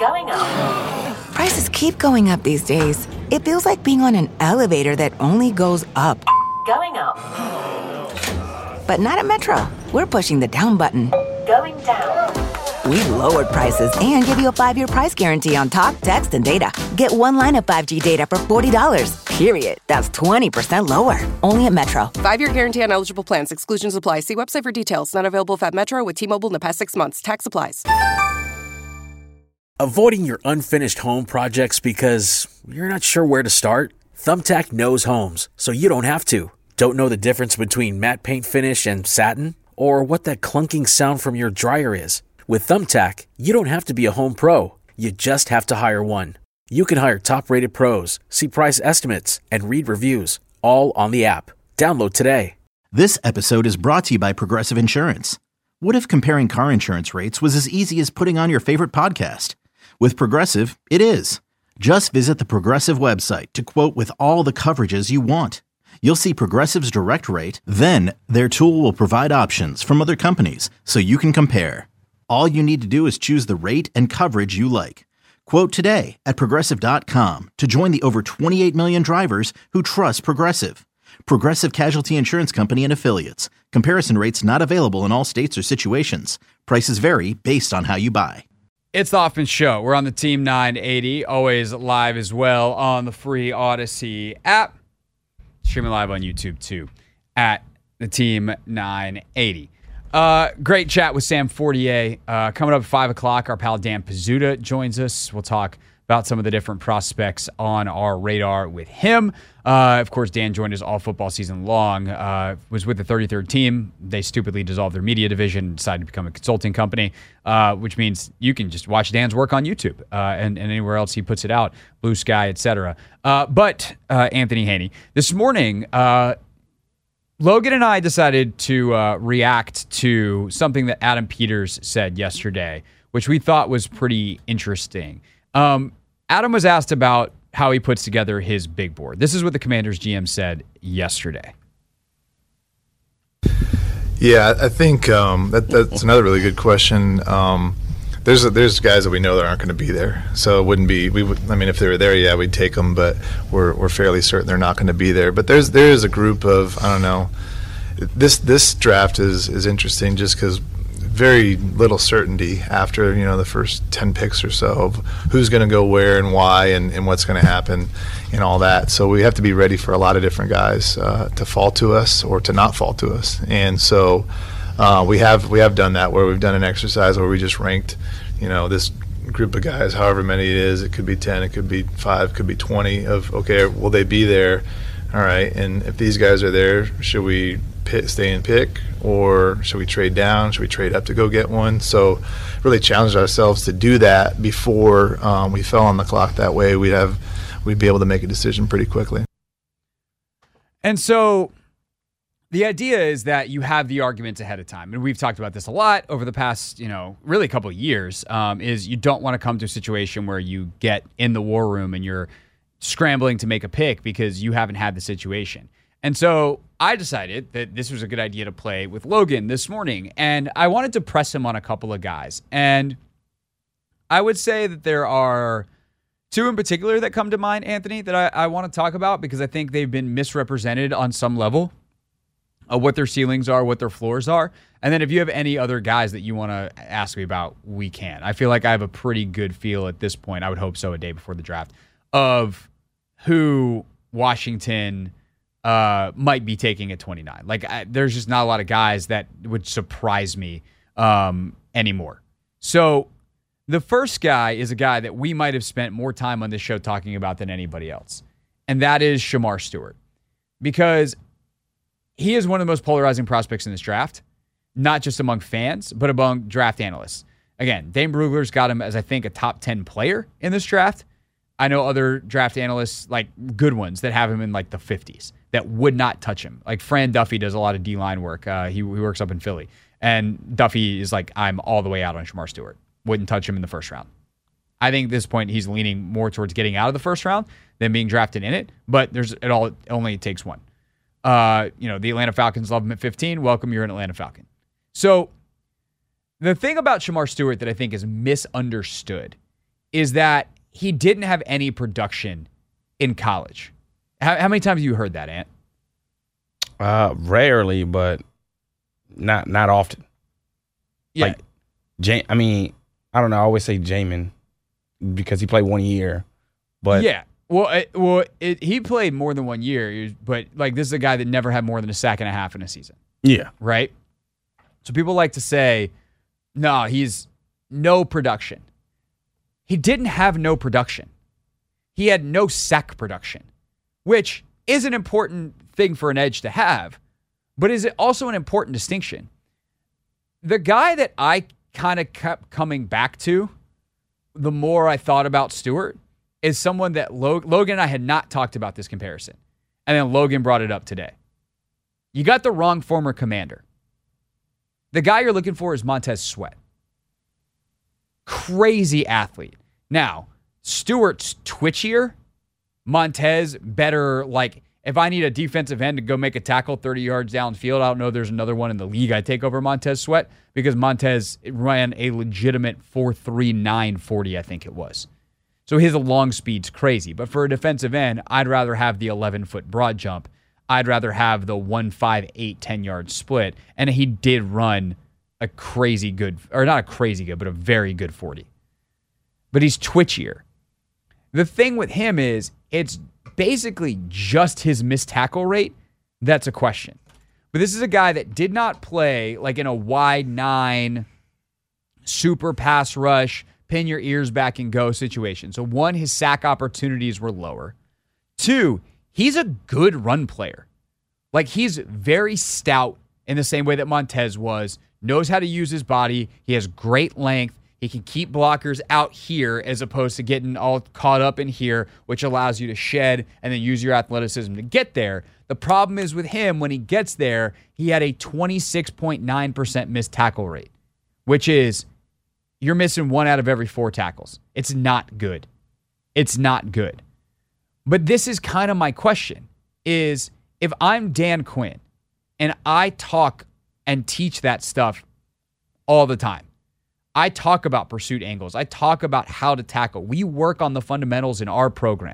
Going up. Prices keep going up these days. It feels like being on an elevator that only goes up. Going up. But not at Metro. We're pushing the down button. Going down. We've lowered prices and give you a 5-year price guarantee on talk, text, and data. Get one line of 5G data for $40, period. That's 20% lower. Only at Metro. 5-year guarantee on eligible plans. Exclusions apply. See website for details. Not available at Metro with T-Mobile in the past 6 months. Tax applies. Avoiding your unfinished home projects because you're not sure where to start? Thumbtack knows homes, so you don't have to. Don't know the difference between matte paint finish and satin? Or what that clunking sound from your dryer is? With Thumbtack, you don't have to be a home pro. You just have to hire one. You can hire top-rated pros, see price estimates, and read reviews, all on the app. Download today. This episode is brought to you by Progressive Insurance. What if comparing car insurance rates was as easy as putting on your favorite podcast? With Progressive, it is. Just visit the Progressive website to quote with all the coverages you want. You'll see Progressive's direct rate, then their tool will provide options from other companies so you can compare. All you need to do is choose the rate and coverage you like. Quote today at Progressive.com to join the over 28 million drivers who trust Progressive. Progressive Casualty Insurance Company and Affiliates. Comparison rates not available in all states or situations. Prices vary based on how you buy. It's the Hoffman Show. We're on the Team 980, always live as well on the free Odyssey app. Streaming live on YouTube too at the Team 980. Great chat with Sam Fortier. Coming up at 5 o'clock, our pal Dan Pizzuta joins us. We'll talk about some of the different prospects on our radar with him. Of course, Dan joined us all football season long, was with the 33rd team. They stupidly dissolved their media division and decided to become a consulting company, which means you can just watch Dan's work on YouTube and anywhere else he puts it out, Blue Sky, etc. But Anthony Haney, this morning, Logan and I decided to react to something that Adam Peters said yesterday, which we thought was pretty interesting. Adam was asked about how he puts together his big board. This is what the Commanders GM said yesterday. Yeah, I think that's another really good question. There's guys that we know that aren't going to be there, so it wouldn't be. If they were there, yeah, we'd take them, but we're fairly certain they're not going to be there. But there is a group of, I don't know. This draft is interesting just because very little certainty after the first 10 picks or so of who's going to go where and why and what's going to happen and all that. So we have to be ready for a lot of different guys to fall to us or to not fall to us. And so we have done that, where we've done an exercise where we just ranked this group of guys, however many it is. It could be 10, it could be 5, it could be 20 of, okay, will they be there? All right, and if these guys are there, should we stay and pick, or should we trade down? Should we trade up to go get one? So really challenged ourselves to do that before we fell on the clock. That way we'd be able to make a decision pretty quickly. And so the idea is that you have the arguments ahead of time. And we've talked about this a lot over the past, really a couple of years, is you don't want to come to a situation where you get in the war room and you're scrambling to make a pick because you haven't had the situation. And so I decided that this was a good idea to play with Logan this morning. And I wanted to press him on a couple of guys. And I would say that there are two in particular that come to mind, Anthony, that I want to talk about because I think they've been misrepresented on some level of what their ceilings are, what their floors are. And then if you have any other guys that you want to ask me about, we can. I feel like I have a pretty good feel at this point, I would hope so a day before the draft, of who Washington might be taking at 29. There's just not a lot of guys that would surprise me anymore. So the first guy is a guy that we might have spent more time on this show talking about than anybody else, and that is Shemar Stewart, because he is one of the most polarizing prospects in this draft, not just among fans, but among draft analysts. Again, Dane Brugler's got him as, I think, a top 10 player in this draft. I know other draft analysts, like good ones, that have him in the 50s that would not touch him. Like Fran Duffy does a lot of D-line work. He works up in Philly. And Duffy is like, I'm all the way out on Shemar Stewart. Wouldn't touch him in the first round. I think at this point he's leaning more towards getting out of the first round than being drafted in it. But it only takes one. The Atlanta Falcons love him at 15. Welcome, you're an Atlanta Falcon. So the thing about Shemar Stewart that I think is misunderstood is that he didn't have any production in college. How many times have you heard that, Ant? Rarely, but not often. Yeah. Like, I don't know. I always say Jamin because he played 1 year. But yeah. He played more than 1 year, but like this is a guy that never had more than a sack and a half in a season. Yeah. Right? So people like to say, no, he's no production. He didn't have no production. He had no sack production, which is an important thing for an edge to have, but is it also an important distinction? The guy that I kind of kept coming back to the more I thought about Stewart is someone that Logan and I had not talked about this comparison. And then Logan brought it up today. You got the wrong former Commander. The guy you're looking for is Montez Sweat. Crazy athlete. Now, Stewart's twitchier. Montez better, like, if I need a defensive end to go make a tackle 30 yards downfield, I don't know there's another one in the league I'd take over Montez Sweat because Montez ran a legitimate 4.39 40, I think it was. So his long speed's crazy. But for a defensive end, I'd rather have the 11-foot broad jump. I'd rather have the 1.58 10-yard split. And he did run a crazy good, or not a crazy good, but a very good 40. But he's twitchier. The thing with him is it's basically just his missed tackle rate that's a question. But this is a guy that did not play like in a wide 9, super pass rush, pin your ears back and go situation. So 1, his sack opportunities were lower. 2, he's a good run player. Like he's very stout in the same way that Montez was, knows how to use his body. He has great length. He can keep blockers out here as opposed to getting all caught up in here, which allows you to shed and then use your athleticism to get there. The problem is with him, when he gets there, he had a 26.9% missed tackle rate, which is you're missing 1 out of every 4 tackles. It's not good. It's not good. But this is kind of my question, is if I'm Dan Quinn and I talk and teach that stuff all the time, I talk about pursuit angles. I talk about how to tackle. We work on the fundamentals in our program.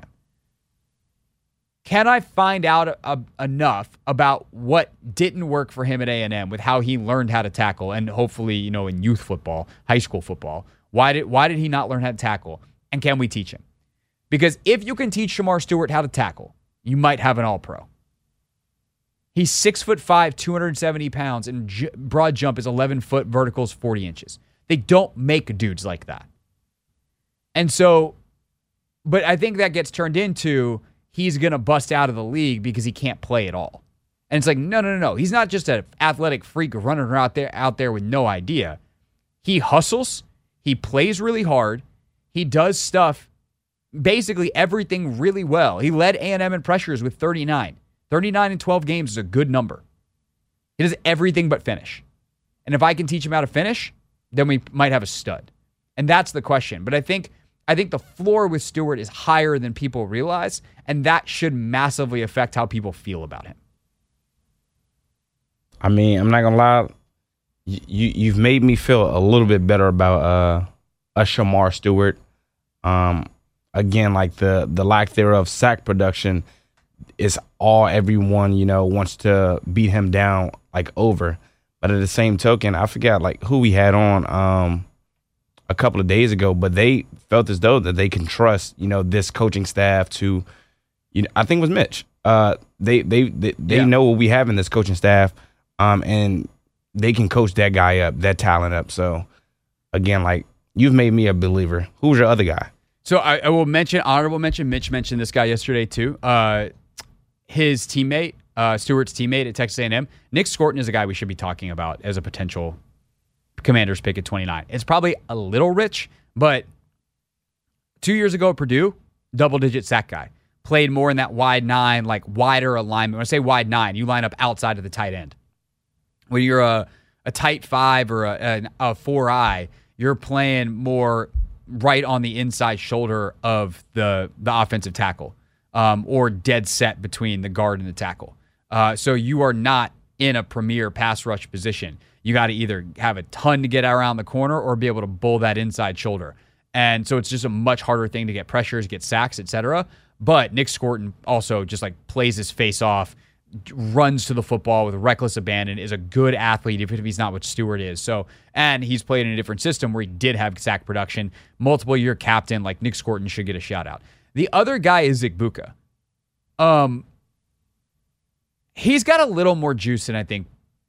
Can I find out enough about what didn't work for him at A&M with how he learned how to tackle and hopefully, in youth football, high school football? Why did he not learn how to tackle? And can we teach him? Because if you can teach Shamar Stewart how to tackle, you might have an all-pro. He's 6'5", 270 pounds, and broad jump is 11 foot, verticals 40 inches. They don't make dudes like that. And so, but I think that gets turned into he's going to bust out of the league because he can't play at all. And it's like, no. He's not just an athletic freak running out there with no idea. He hustles. He plays really hard. He does stuff, basically everything really well. He led A&M in pressures with 39. 39 in 12 games is a good number. He does everything but finish. And if I can teach him how to finish, then we might have a stud. And that's the question. But I think the floor with Stewart is higher than people realize, and that should massively affect how people feel about him. I mean, I'm not going to lie. You've made me feel a little bit better about a Shamar Stewart. Again, like the lack thereof sack production is all everyone, wants to beat him down like over. But at the same token, I forgot like who we had on a couple of days ago, but they felt as though that they can trust, this coaching staff to, I think it was Mitch. They know what we have in this coaching staff, and they can coach that guy up, that talent up. So again, like you've made me a believer. Who's your other guy? So I will mention, honorable mention, Mitch mentioned this guy yesterday too. His teammate, Stewart's teammate at Texas A&M, Nick Scorton, is a guy we should be talking about as a potential Commanders pick at 29. It's probably a little rich, but 2 years ago at Purdue, double-digit sack guy. Played more in that wide 9, like wider alignment. When I say wide 9, you line up outside of the tight end. When you're a tight 5 or a 4-eye, you're playing more right on the inside shoulder of the offensive tackle, or dead set between the guard and the tackle. So you are not in a premier pass rush position. You got to either have a ton to get around the corner or be able to bull that inside shoulder. And so it's just a much harder thing to get pressures, get sacks, etc. But Nick Scorton also just like plays his face off, runs to the football with reckless abandon, is a good athlete, even if he's not what Stewart is. So, and he's played in a different system where he did have sack production, multiple year captain, like Nick Scorton should get a shout out. The other guy is Igbuka. He's got a little more juice than I think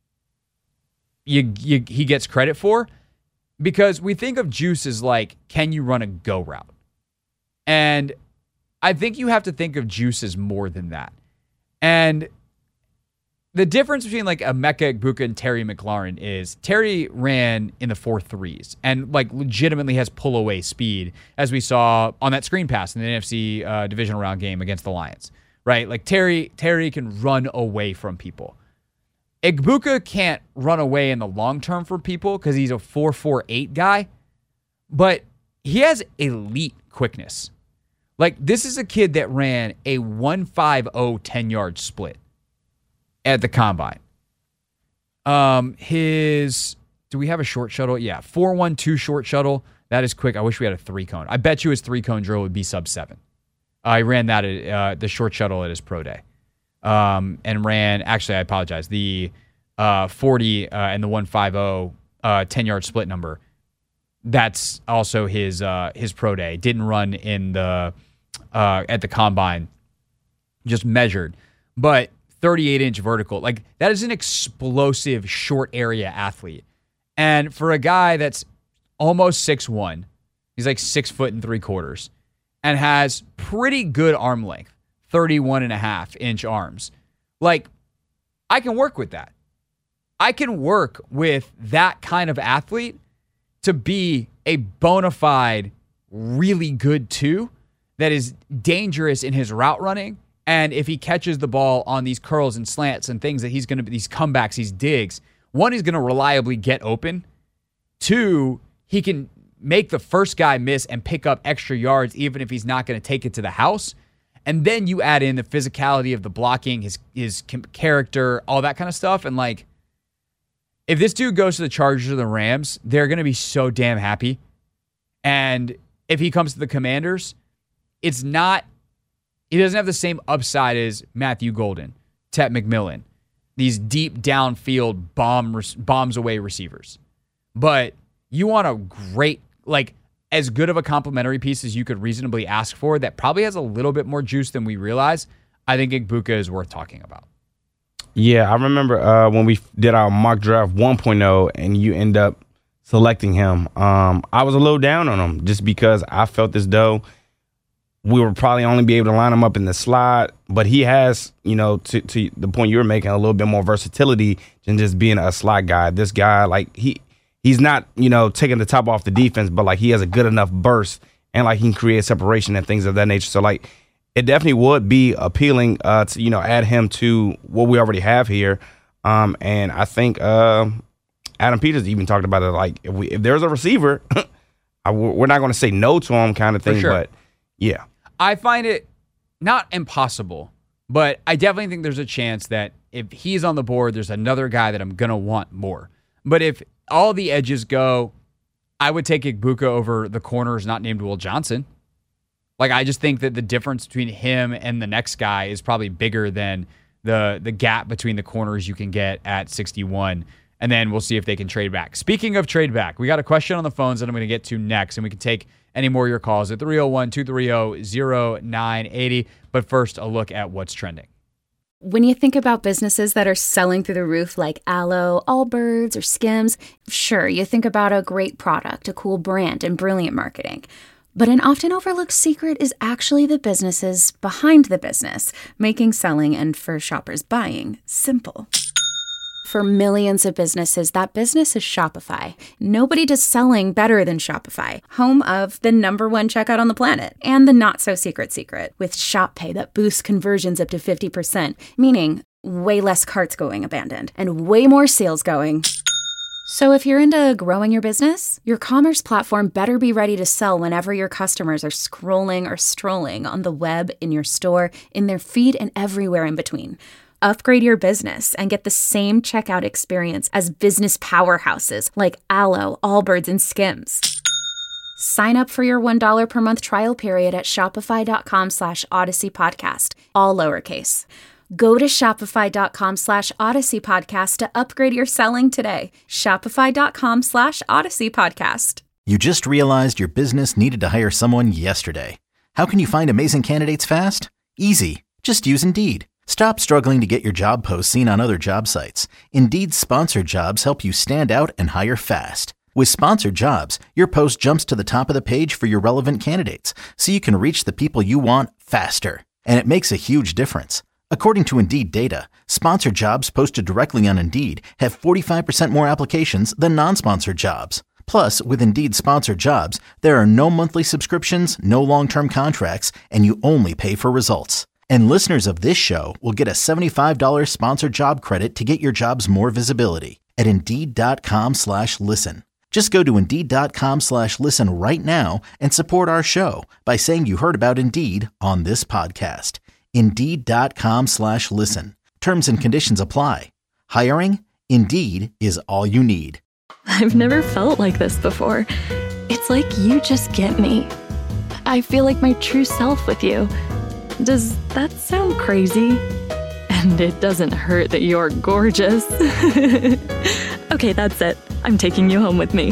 he gets credit for, because we think of juice as like, can you run a go route? And I think you have to think of juice as more than that. And the difference between like Emeka Egbuka and Terry McLaurin is Terry ran in the 4.3s and like legitimately has pull away speed, as we saw on that screen pass in the NFC divisional round game against the Lions, right? Like Terry can run away from people. Egbuka can't run away in the long term from people because he's a 4.48 guy, but he has elite quickness. Like, this is a kid that ran a 1.50 10-yard split at the combine. Do we have a short shuttle? Yeah, 4.12 short shuttle. That is quick. I wish we had a 3-cone. I bet you his 3-cone drill would be sub 7. I ran that at the short shuttle at his pro day. And ran, actually, I apologize, the 40 and the 1.50 10-yard split number. That's also his pro day. Didn't run in the at the combine, just measured, but 38-inch vertical. Like, that is an explosive short area athlete. And for a guy that's almost 6'1", he's like 6 foot and 3/4, and has pretty good arm length, 31.5-inch arms. Like, I can work with that. I can work with that kind of athlete to be a bona fide, really good 2 that is dangerous in his route running. And if he catches the ball on these curls and slants and things that he's going to be, these comebacks, these digs, 1, he's going to reliably get open. 2, he can make the first guy miss and pick up extra yards, even if he's not going to take it to the house. And then you add in the physicality of the blocking, his character, all that kind of stuff. And like, if this dude goes to the Chargers or the Rams, they're going to be so damn happy. And if he comes to the Commanders, he doesn't have the same upside as Matthew Golden, Tet McMillan, these deep downfield bombs away receivers. But you want a great, like, as good of a complimentary piece as you could reasonably ask for that probably has a little bit more juice than we realize. I think Egbuka is worth talking about. Yeah, I remember when we did our mock draft 1.0 and you end up selecting him. I was a little down on him just because I felt as though we would probably only be able to line him up in the slot, but he has, to the point you were making, a little bit more versatility than just being a slot guy. This guy, like, he's not, taking the top off the defense, but like he has a good enough burst and like he can create separation and things of that nature. So like it definitely would be appealing to, add him to what we already have here. And I think Adam Peters even talked about it. Like if there's a receiver, we're not going to say no to him kind of thing, sure. But yeah. I find it not impossible, but I definitely think there's a chance that if he's on the board, there's another guy that I'm going to want more. But if all the edges go, I would take Egbuka over the corners not named Will Johnson. Like, I just think that the difference between him and the next guy is probably bigger than the gap between the corners you can get at 61. And then we'll see if they can trade back. Speaking of trade back, we got a question on the phones that I'm going to get to next, and we can take any more of your calls at 301-230-0980. But first, a look at what's trending. When you think about businesses that are selling through the roof like Aloe, Allbirds, or Skims, sure, you think about a great product, a cool brand, and brilliant marketing. But an often overlooked secret is actually the businesses behind the business, making selling and, for shoppers, buying simple. For millions of businesses, that business is Shopify. Nobody does selling better than Shopify, home of the #1 checkout on the planet and the not-so-secret secret with Shop Pay that boosts conversions up to 50%, meaning way less carts going abandoned and way more sales going. So if you're into growing your business, your commerce platform better be ready to sell whenever your customers are scrolling or strolling on the web, in your store, in their feed, and everywhere in between. Upgrade your business and get the same checkout experience as business powerhouses like Aloe, Allbirds, and Skims. Sign up for your $1 per month trial period at shopify.com/Odyssey Podcast, all lowercase. Go to shopify.com/Odyssey Podcast to upgrade your selling today. Shopify.com/Odyssey Podcast. You just realized your business needed to hire someone yesterday. How can you find amazing candidates fast? Easy. Just use Indeed. Stop struggling to get your job posts seen on other job sites. Indeed's sponsored jobs help you stand out and hire fast. With sponsored jobs, your post jumps to the top of the page for your relevant candidates, so you can reach the people you want faster. And it makes a huge difference. According to Indeed data, sponsored jobs posted directly on Indeed have 45% more applications than non-sponsored jobs. Plus, with Indeed sponsored jobs, there are no monthly subscriptions, no long-term contracts, and you only pay for results. And listeners of this show will get a $75 sponsored job credit to get your jobs more visibility at Indeed.com/listen. Just go to Indeed.com/listen right now and support our show by saying you heard about Indeed on this podcast. Indeed.com/listen. Terms and conditions apply. Hiring? Indeed is all you need. I've never felt like this before. It's like you just get me. I feel like my true self with you. Does that sound crazy? And it doesn't hurt that you're gorgeous. Okay, that's it. I'm taking you home with me.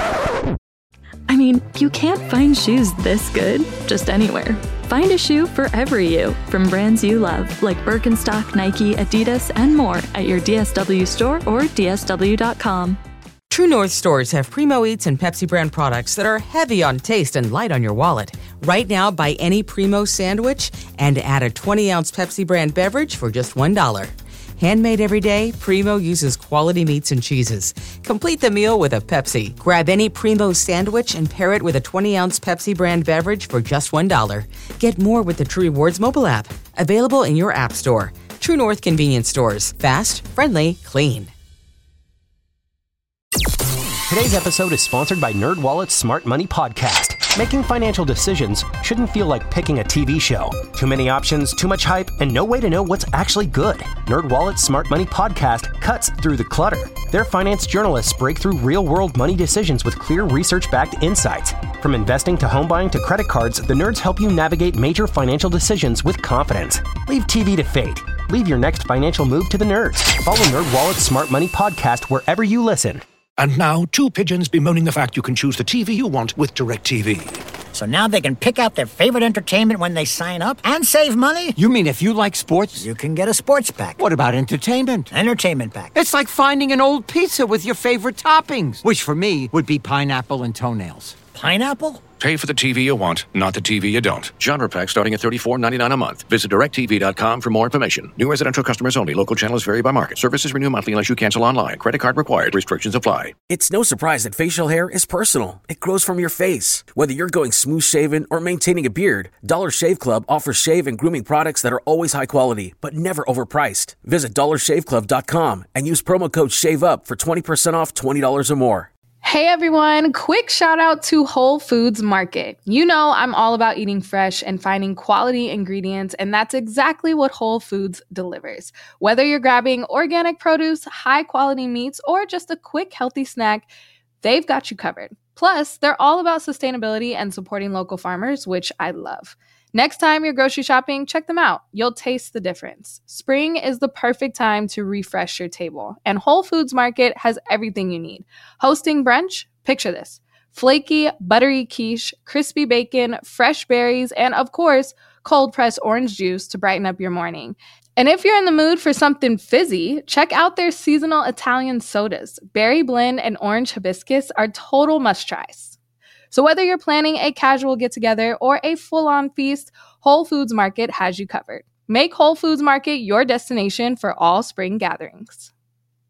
I mean, you can't find shoes this good just anywhere. Find a shoe for every you from brands you love, like Birkenstock, Nike, Adidas, and more at your DSW store or DSW.com. True North stores have Primo Eats and Pepsi brand products that are heavy on taste and light on your wallet. Right now, buy any Primo sandwich and add a 20-ounce Pepsi brand beverage for just $1. Handmade every day, Primo uses quality meats and cheeses. Complete the meal with a Pepsi. Grab any Primo sandwich and pair it with a 20-ounce Pepsi brand beverage for just $1. Get more with the True Rewards mobile app. Available in your app store. True North convenience stores. Fast, friendly, clean. Today's episode is sponsored by NerdWallet's Smart Money Podcast. Making financial decisions shouldn't feel like picking a TV show. Too many options, too much hype, and no way to know what's actually good. NerdWallet's Smart Money Podcast cuts through the clutter. Their finance journalists break through real-world money decisions with clear research-backed insights. From investing to home buying to credit cards, the nerds help you navigate major financial decisions with confidence. Leave TV to fate. Leave your next financial move to the nerds. Follow NerdWallet's Smart Money Podcast wherever you listen. And now, two pigeons bemoaning the fact you can choose the TV you want with DirecTV. So now they can pick out their favorite entertainment when they sign up and save money? You mean if you like sports? You can get a sports pack. What about entertainment? Entertainment pack. It's like finding an old pizza with your favorite toppings, which for me would be pineapple and toenails. Pineapple? Pay for the TV you want, not the TV you don't. Genre pack starting at $34.99 a month. Visit DirecTV.com for more information. New residential customers only. Local channels vary by market. Services renew monthly unless you cancel online. Credit card required. Restrictions apply. It's no surprise that facial hair is personal. It grows from your face. Whether you're going smooth shaven or maintaining a beard, Dollar Shave Club offers shave and grooming products that are always high quality, but never overpriced. Visit DollarShaveClub.com and use promo code SHAVEUP for 20% off $20 or more. Hey everyone, quick shout out to Whole Foods Market. You know I'm all about eating fresh and finding quality ingredients, and that's exactly what Whole Foods delivers. Whether you're grabbing organic produce, high quality meats, or just a quick healthy snack, they've got you covered. Plus, they're all about sustainability and supporting local farmers, which I love. Next time you're grocery shopping, check them out. You'll taste the difference. Spring is the perfect time to refresh your table, and Whole Foods Market has everything you need. Hosting brunch? Picture this. Flaky, buttery quiche, crispy bacon, fresh berries, and of course, cold-pressed orange juice to brighten up your morning. And if you're in the mood for something fizzy, check out their seasonal Italian sodas. Berry blend and orange hibiscus are total must-tries. So whether you're planning a casual get-together or a full-on feast, Whole Foods Market has you covered. Make Whole Foods Market your destination for all spring gatherings.